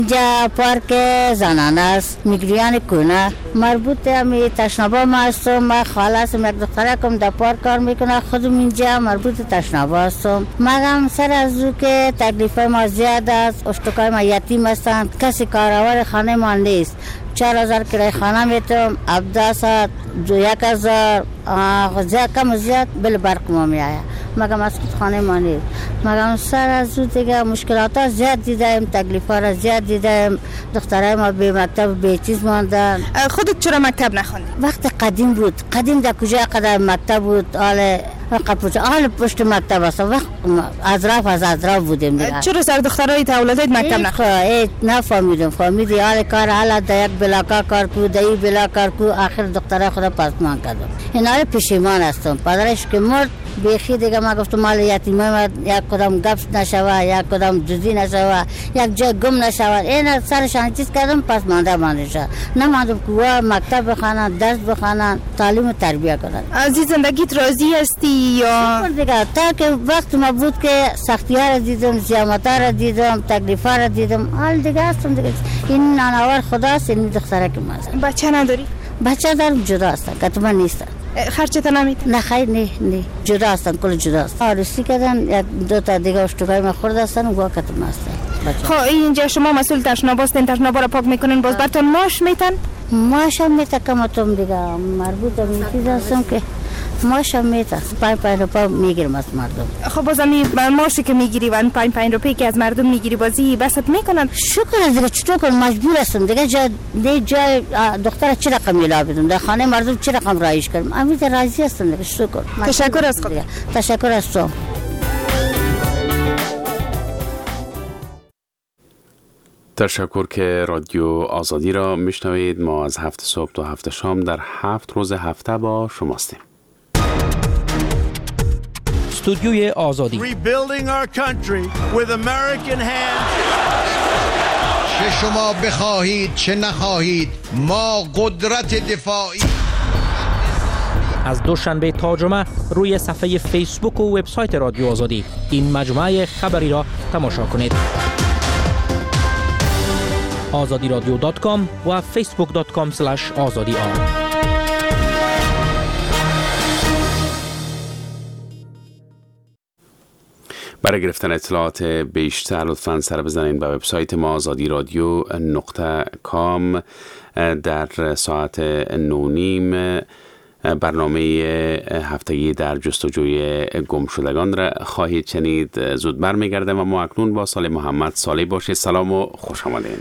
جا پارک زنانه است، میگریان کنه مربوط همی تشنابا ما هستم. ما خاله هستم، یک دختره کم در پارک کار میکنه، خودم اینجا مربوط تشنابا هستم. مگم سر از او که تکلیف ما زیاد است، اشتکای ما یتیم هستند، کسی کارآور خانه ما نیست. 4000 کرایه خانه میتونم، 1700 1000 زیاد کم زیاد بل برق ما میآید. مگم از خانه ما نیست. مگم سر از او دیگه مشکلات ها زیاد دیدیم، تکلیف ها را زیاد دیدیم. دخترای ما به مکتب به چیز ماندن. خودت چرا مکتب نخوندی؟ وقت قدیم بود، قدیم در کجا قدر مکتب بود، حال پشت مکتب است. وقت از اطراف بودیم دیگه. چرا سر دخترای اولادت مکتب نخوندی؟ نفهمیدم. فهمیدی حال کار حالا در یک بلاکا کار کو، در این بلاکا کار کو، آخر دخترای خدا پسمان کردم. اینا پشیمان هستم. پدرش که مرد بیخی دیگه ما گفتم مال یتیمای ما یک کدام گپ نشوه، یک کدام جزی نشوه، یک جای گم نشوه. این سرشان چیز کردم، پس مانده شد. نماندم که مکتب بخوانن، درس بخوانن، تعلیم و تربیت کنن. از این زندگیت راضی هستی یا دیگه؟ تا که وقت ما بود که سختی ها را دیدم، زیامت ها را دیدم، تکلیف ها را دیدم، حال دیگه هستم دیگه. این نانوار خداست، این دختره که ما هستم. بچه نداری؟ بچه دارم، جدا هستن، کتما نیستن. خرچت نمیده؟ نه خیر، نه جدا هستن، کل جدا هستن. آرسی کردن، یک دو تا دیگه اشتکای ما خورده هستن و کتما هستن. خب اینجا شما مسئول تشنابا هستین، تشنابا را پاک میکنن، باز براتون معاش میتن؟ معاش هم میتن کماتون دیگه، مربوط به این چیز هستم که معاش هم میتن. 5 روپا میگیرم از مردم. خب باز امی معاشی که میگیری و 5 روپایی که از مردم میگیری بازی بسط میکنن؟ شکر دیگه، چطور کنم؟ مجبور هستم دیگه. جای دختر چه رقم میلا بدم، در خانه مردم چه رقم رایش کنم. امید راضی هستم دیگه. شکر. تشکر از خود. تشکر از تو. تشکر که رادیو آزادی را میشنوید. ما از 7 صبح تا 7 شام در 7 روز هفته با شماستیم. استودیوی آزادی. Rebuilding our country with American hands. چه شما بخواهید چه نخواهید، ما قدرت دفاعی. از دوشنبه تا جمعه روی صفحه فیسبوک و وبسایت رادیو آزادی این مجموعه خبری را تماشا کنید. azadiradio.com و facebook.com/azadi. برای گرفتن اطلاعات بیشتر لطفاً سر بزنید به وبسایت ما azadiradio.com. در ساعت 9:30 برنامه هفتگی در جستجوی گمشدگان را خواهید شنید. زود برمیگردم و ما اکنون با سال محمد صالح باشید. سلام و خوش آمدید.